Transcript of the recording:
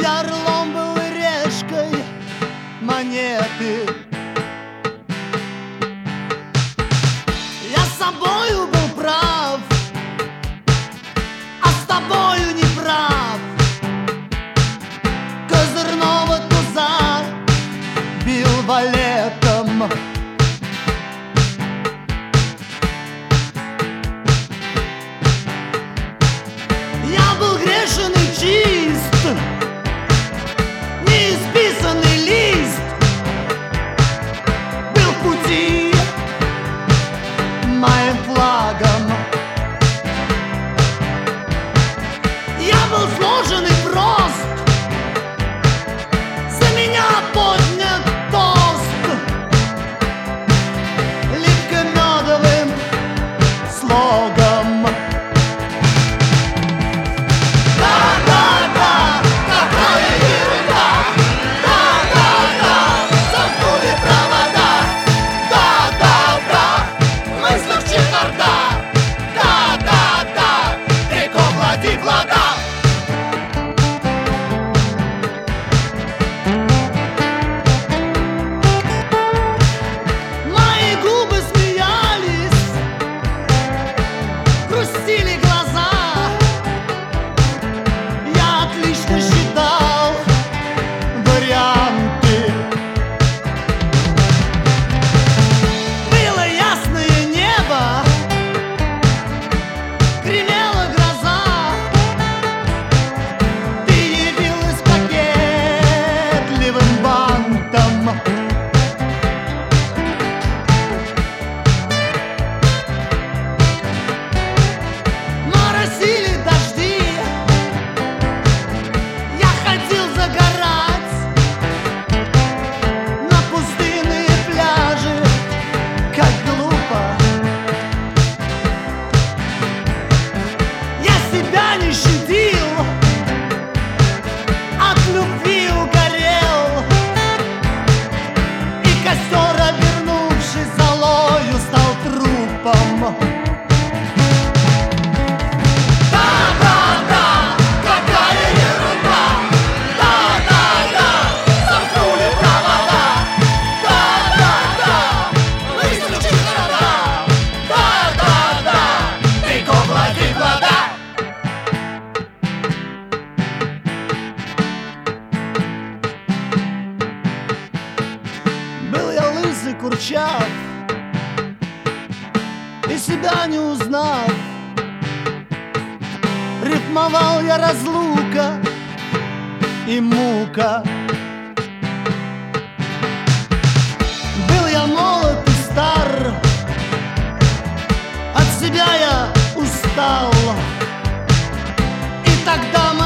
Я орлом был и решкой монеты. Я с собою был прав, а с тобою не прав. Козырного туза бил валетом. Я был грешен и чист, неисписанный лист, был в пути моим флагом. Я был сложен и прост, за меня поднят тост липко-медовым слогом. Грустили глаза, я отлично считал варианты. Было ясное небо, гремела гроза. Ты явилась кокетливым бантом. Моросили дожди, я ходил загорать на пустынные пляжи, как глупо. Я себя не щадил, от любви угорел, и костер, обернувшись золою, стал трупом. Был я лысый, курчав, и себя не узнав. Рифмовал я разлука и мука. Был я молод и стар, от себя я устал, и тогда